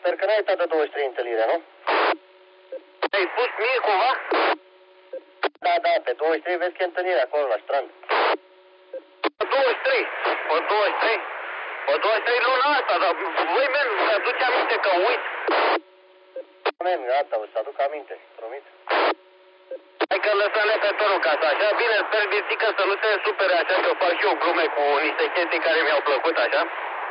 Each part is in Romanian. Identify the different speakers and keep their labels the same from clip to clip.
Speaker 1: Sper că n-ai uitat de 23 întâlnire, nu?
Speaker 2: Ai spus mie cumva?
Speaker 1: Da, da, pe 23 vezi că e întâlnire acolo la strand.
Speaker 2: Pe 23. Pe 23. Pe 23 luna asta, dar voi, men, mi-aduce aminte că uit.
Speaker 1: Men, gata, o să aduc aminte, promit.
Speaker 2: Hai că lăsăm-ne pe toru casa, așa? Bine, sper, Birțică, să nu se supere așa, că fac și eu glume cu niște chestii care mi-au plăcut, așa.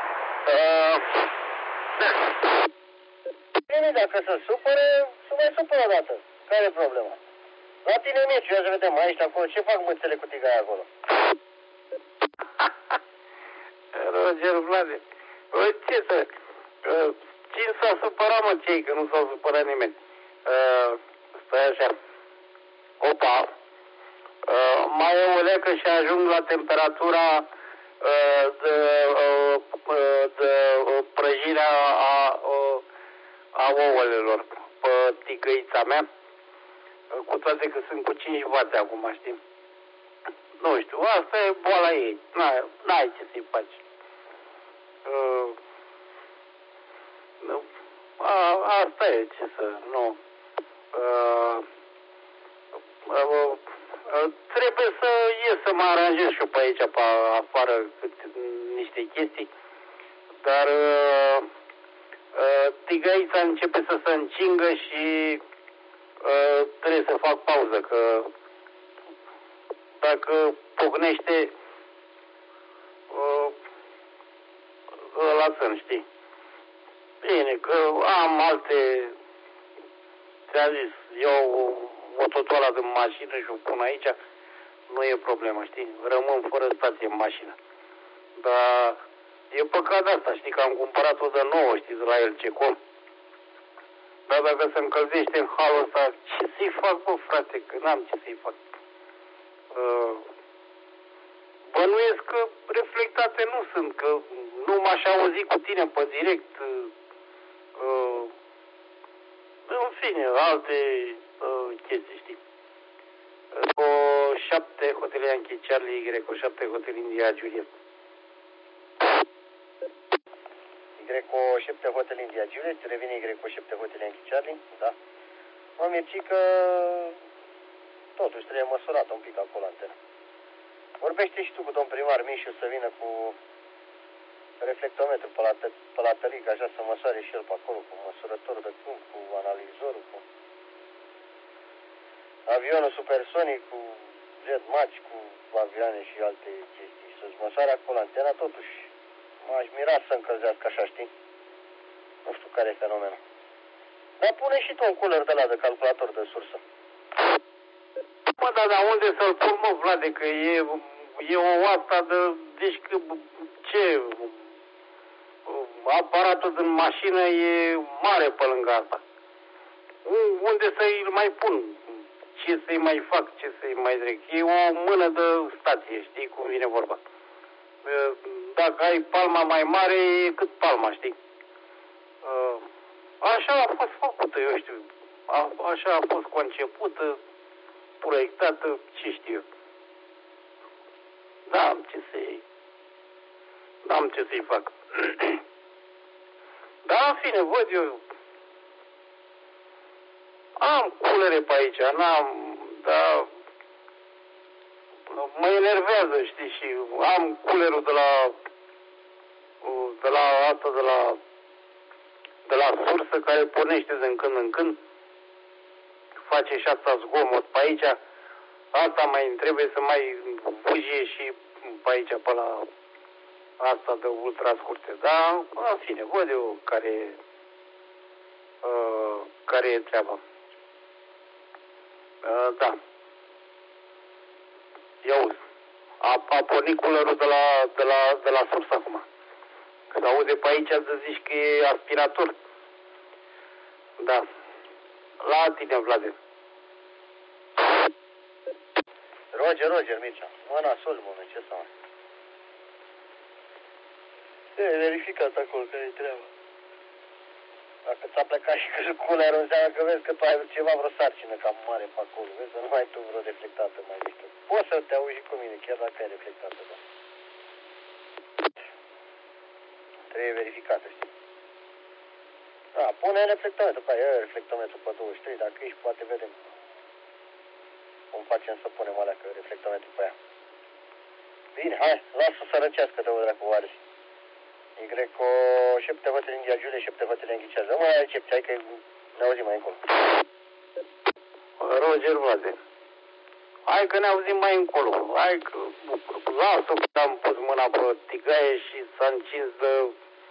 Speaker 2: Da.
Speaker 1: Bine, dacă se supere, să mai supără o dată. Care e problema? La tine meciul, ia să vedem, mai ești acolo, ce fac mâțele cu tigaia acolo?
Speaker 2: Roger Vlade, ce să... Cine s-a supărat, mă, cei, că nu s-au supărat nimeni. Stai așa. Opa. Mai e o lecă și ajung la temperatura de prăjirea a ouălelor pe ticăița mea. Cu toate că sunt cu 5 vate acum, știi? Nu știu, asta e boala ei. N-ai ce să-i faci. Asta e, ce să... Nu. Trebuie să ies să mă aranjez și eu pe aici, pe afară, niște chestii. Dar tigăița începe să se încingă și trebuie să fac pauză, că dacă pocnește ăla să știi. Bine, că am alte, ți-am zis, eu mototoala din mașină și o pun aici, nu e problemă, știi? Rămân fără stație în mașină. Dar e păcat asta, știi, că am cumpărat-o de nouă, știi, de la LCCom. Dar dacă se încălzește în halul ăsta, ce să-i fac, bă, frate, că n-am ce să-i fac. Bănuiesc că reflectate nu sunt, că nu m-aș auzi cu tine pe direct. În fine, alte chestii, știi. Cu 7 Hotel Yankee Charlie Y, cu 7 Hotel India Juliet.
Speaker 1: Y cu 7 Hotel India Juliet, revine Y cu 7 Hotel Yankee Charlie, da. Mă, Mircică, totuși trebuie măsurat un pic acolo antena. Vorbește și tu cu domn primar Mișu să vină cu reflectometru pe la tălic, așa să măsoare și el pe acolo, cu măsurătorul de câmp, cu analizorul, cu avionul supersonic, cu jet match, cu avioane și alte chestii. Să-ți măsoare acolo antena, totuși m-aș mira să încălzească așa, știi? Nu știu care e fenomenul. Dar pune și tu un cooler de la de calculator de sursă.
Speaker 2: Mă, dar unde să-l pun, mă, Vlade, că e o asta de... Deci că ce... Aparatul din mașină e mare pe lângă asta. Unde să-i mai pun? Ce să-i mai fac? Ce să-i mai trec? E o mână de stație, știi cum vine vorba. Dacă ai palma mai mare, e cât palma, știi? Așa a fost făcută, eu știu. Așa a fost concepută, proiectată, ce știu eu. N-am ce să-i fac. Dar, în fine, văd eu, am culere pe aici, dar mă enervează, știi, și am culerul de la sursă care pornește din când în când, face și asta zgomot pe aici, asta mai trebuie să mai bujie și pe aici, pe la asta de ultra scurte. Dar, în fine, văd eu care e treaba. Da. Ia uzi. A pornit culerul de la sursă acum. Că se aude pe aici să zici că e aspirator. Da. La tine, Vlade.
Speaker 1: Roger, Mircea. Mâna sol, mână, ce să mai. E verificat acolo care-i treaba. Dacă ți-a plecat și culerul, înseamnă că vezi că tu ai ceva, vreo sarcină cam mare pe acolo. Vezi să nu ai tu vreo reflectată mai mică. Poți să te auzi și cu mine, chiar dacă ai reflectată, da. Trebuie verificată, știi? Da, Da, pune reflectometru pe aia, reflectometru pe 23, dacă ești, poate vedem cum facem să punem alea, că reflectometru pe aia. Bine, hai, lasă să răcească de o dracu oare. Y-o 7 Hotel India Julie, 7 Hotel Enghicează. Rămâne la recepție, hai că ne auzim mai încolo.
Speaker 2: Roger Vlade. Hai că ne auzim mai încolo. Hai că lasă că am pus mâna pe tigaie și s-a încins de...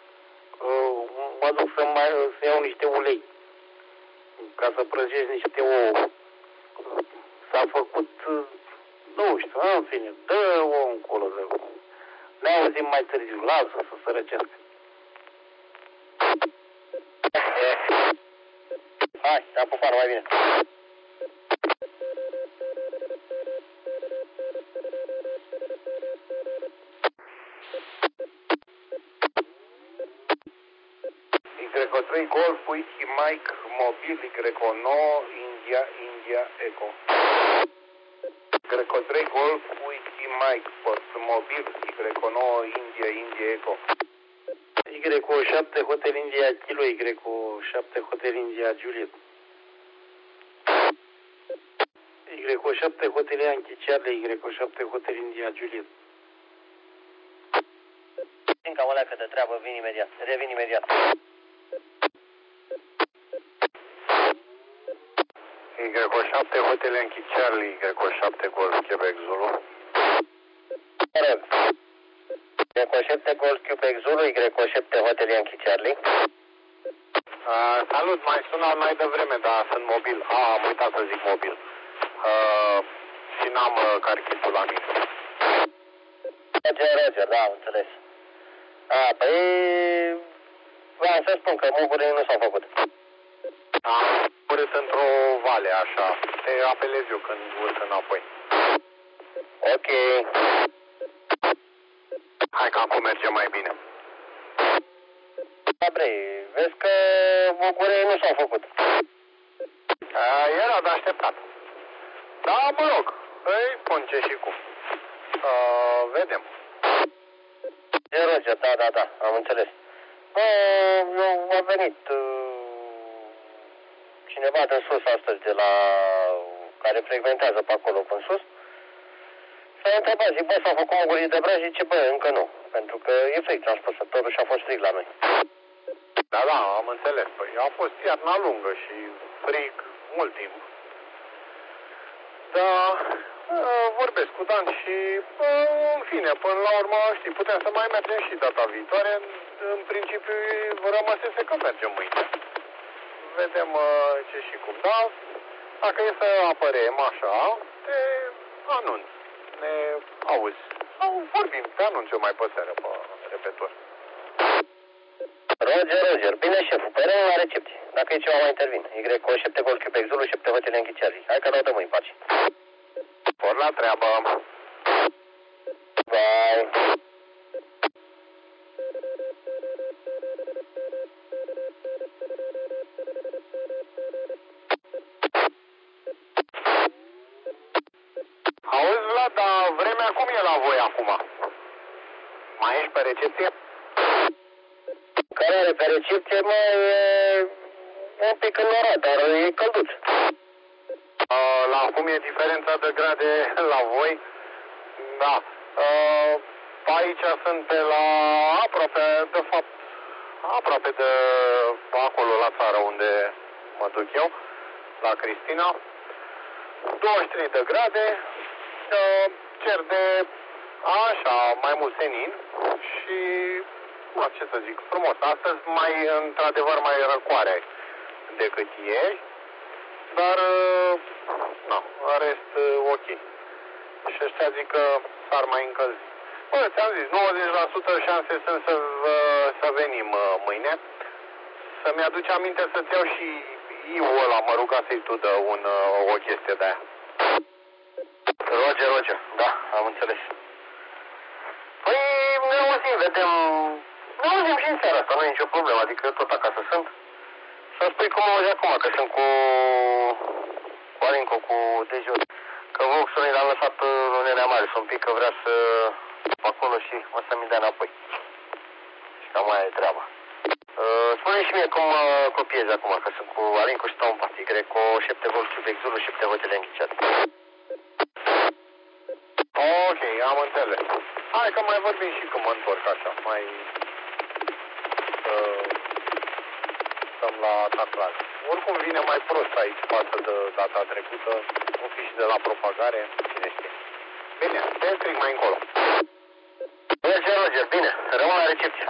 Speaker 2: mă duc să iau niște ulei ca să prăjesc niște ouă. S-a făcut, nu știu, în fine, dă-o încolo, dă-o. Ne auzim mai târziu, lasă să se răcească.
Speaker 1: Hai, te-am pupat, mai bine.
Speaker 2: Y3 Golf, Whisky Mike, Mobil, Y9, India, India, Echo. Y3 Golf, Whisky Mike, Post Mobil, Y9, India, India, Echo. Y7 Hotel India Kilo, Y7 Hotel India Juliet. Y7 Hotel Yankee Charlie, Y7 Hotel India Juliet.
Speaker 1: Din cam alea că de treabă, vin imediat, revin imediat.
Speaker 2: Y7 Hotel Yankee Charlie, Y7 Golf Quebec Zulu.
Speaker 1: Mă rog, Y7 Golf Quebec Zulu, Y7 Hotel Yankee Charlie.
Speaker 2: Salut, mai sunat mai devreme, dar sunt mobil. Am uitat să zic mobil. Și n-am carchitul la mine.
Speaker 1: Roger, da, am înțeles. Păi, vreau să spun că mugurile nu s-au făcut.
Speaker 2: Am urât într-o vale, așa. Te apelez eu când urc înapoi.
Speaker 1: Ok.
Speaker 2: Hai că acum merge mai bine.
Speaker 1: Da, bre, vezi că mugurile nu s-au făcut.
Speaker 2: Era de așteptat. Da, mă rog, îi spun ce și cum. Vedem.
Speaker 1: Roger, da, am înțeles. A venit cineva de sus astăzi, de la care frecventează pe acolo până sus. S-a întrebat, zic, bă, s-au făcut mugurii de braț, zice, bă, încă nu. Pentru că e frig, am spus, totuși a fost frig la noi.
Speaker 2: Da, am înțeles. Păi a fost iarna lungă și frig mult timp. Da, vorbesc cu Dan și, în fine, până la urmă, știi, putem să mai mergem și data viitoare. În principiu, rămăsese că mergem mâine. Vedem ce și cum. Da, dacă e să apărem așa, te anunț. Ne auzi. Sau vorbim, te anunț eu mai pe seară pe repetor.
Speaker 1: Roger, bine, șeful, pe rău la recepție. Dacă e ceva mai intervin. Y7 Golf Quebec Zulu, 7 Hotel Yankee Charlie. Hai că dau mâini, pace.
Speaker 2: Por la treabă.
Speaker 1: Bye.
Speaker 2: Auzi, Vlad, dar vremea cum e la voi acum? Mai ești pe recepție?
Speaker 1: Care are pe recepție, mă, e un pic înnorat, dar e călduț.
Speaker 2: La cum e diferența de grade la voi? Da. Aici sunt pe la aproape, de fapt, aproape de acolo la țară unde mă duc eu, la Cristina. 23 de grade, cer de așa, mai mult senin și, ce să zic, frumos. Astăzi mai, într-adevăr, mai răcoare decât ieri, dar, în rest, ok. Și ăștia zic că s-ar mai încălzi. Bă, ți-am zis, 90% șanse sunt să venim mâine. Să-mi aduci aminte să-ți iau și eu ăla, mă rugasei tu de o chestie de aia.
Speaker 1: Roger, da, am înțeles. Păi, ne auzim și în seara asta, nu e nicio problemă, adică tot acasă sunt. Să spui cum auzi acum, că sunt cu Alinco, cu dejur. Că Voxul l-am lăsat în Nenea Mare, un pic că vrea să acolo și o să-mi dea înapoi. Și cam aia e treaba. Spune și mie cum copiezi acum, că sunt cu Alincu și stau în pat. Greco, 7 Golf Quebec Zulu, 7 hotele închiciate.
Speaker 2: Ok, am înțeles. Hai că mai vorbim și când mă întorc așa, mai... stăm la taclare. Oricum vine mai prost aici față de data trecută, nu fi și de la propagare, cine știe. Bine, te strig mai încolo.
Speaker 1: Merge, Roger, bine, rămân la recepție.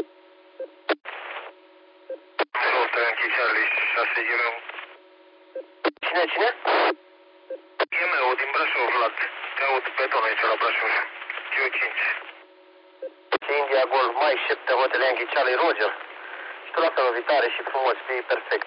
Speaker 2: Notă închiciare 6 Gimeu.
Speaker 1: Cine?
Speaker 2: Gimeu din Brașov, Vlad. Te aud pe ton aici la Brașov. Q5.
Speaker 1: India Golf, mai 7 hotele închiciale, Roger. Și tu la fel, vitare și frumos, fii perfect.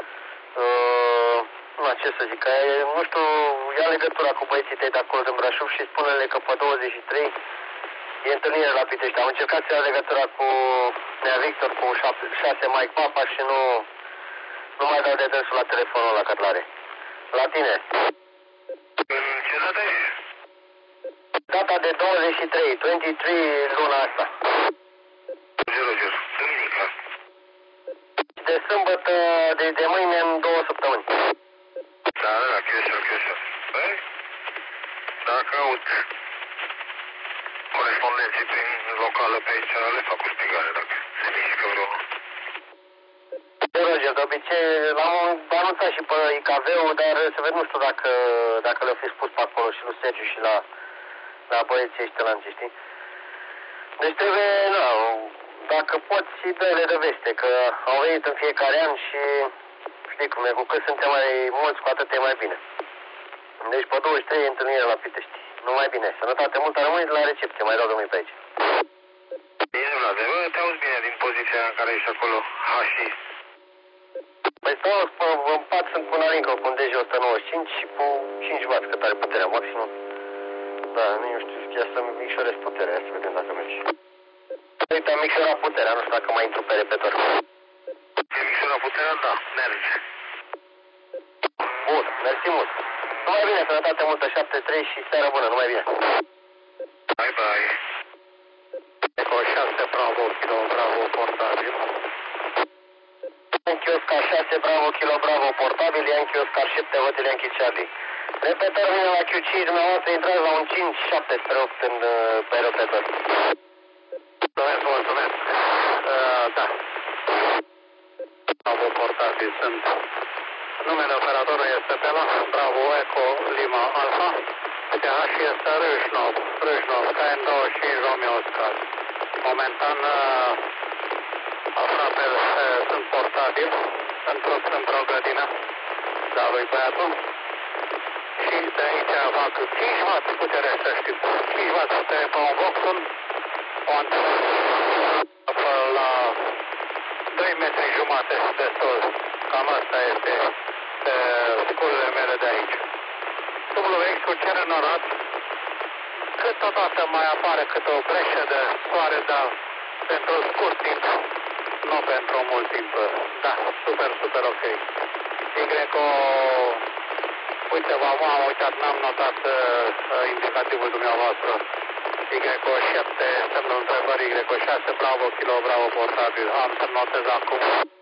Speaker 1: Ce să zic, nu știu, ia legătura cu băieții tăi de acolo din Brașov și spune-le că pe 23 e întâlnire la Pitești. Am încercat să ia legătura cu Nea Victor, cu 6 Mike Papa și nu mai dau de dânsul la telefonul la Cătlare. La tine.
Speaker 2: În ce dată e?
Speaker 1: Data de 23 luna asta.
Speaker 2: Roger, duminică.
Speaker 1: De sâmbătă, de mâine în 2 săptămâni.
Speaker 2: Da, chiușor. Băi, dacă aud corespondenții prin locală pe aici, le fac o spigare dacă se mișcă vreunul.
Speaker 1: Roger, de obicei l-am anunțat și pe IKV-ul, dar să vedem, nu știu dacă le-au fi spus pe acolo și lui Sergiu și la băieții ăștia la știi? Deci trebuie, dacă poți, dă-le de veste, că au venit în fiecare an și știi cum e, cu cât suntem mai mulți, cu atât e mai bine. Deci pe 23 e întâlnire la Pitești. Numai bine, sănătate multă, rămâi la recepție, mai dau de mâini pe aici.
Speaker 2: Bine, Vlad, te auzi bine din poziția în care ești acolo, și...
Speaker 1: Păi stau în pat, sunt cu Narinca, cu un DJ-195 și cu 5 W, cât are puterea maximă. Da, nu știu, chiar să micșorez puterea, să vedem dacă merge. Uite, am micșorat puterea, nu știu dacă mai intru pe repetor.
Speaker 2: E micșorat puterea? Da, merge.
Speaker 1: Bun, mersi mult. Numai bine, sănătate multă, 7-3 și seară bună, numai bine.
Speaker 2: Bye. Eco 6, Bravo, Kilo, Bravo, portabil.
Speaker 1: Yankee Oscar 6, Bravo, Kilo, Bravo, portabil, Yankee Oscar 7, hotele Yankee Charlie. Repetor vine la Q5, dumneavoastră intrați la un 5-7 spre 8 pe repetor.
Speaker 2: Mulțumesc. Da. Bravo, portabil, sunt. Numele operatorului este Bela, Bravo, Eco, Lima, Alfa. TH este Râșnov, KN25, Romeo, Oscar. Momentan, aproape sunt portabil, într-o grădină, da, lui băiatul. Și de aici fac 5 W putere, să știți. 5 W putere pe un Voxul, o antenă la 2 metri jumate de sol. Cam asta este sculele mele de aici. WX cu cer înorat, câteodată mai apare câte o breșă de soare, dar pentru scurt timp, nu pentru mult timp. Da, super ok. Greco, uite, am uitat, n-am notat indicativul dumneavoastră. Greco 7, semnul întrebării, Greco 6, Bravo, Kilo, Bravo, portabil. Am să notez acum.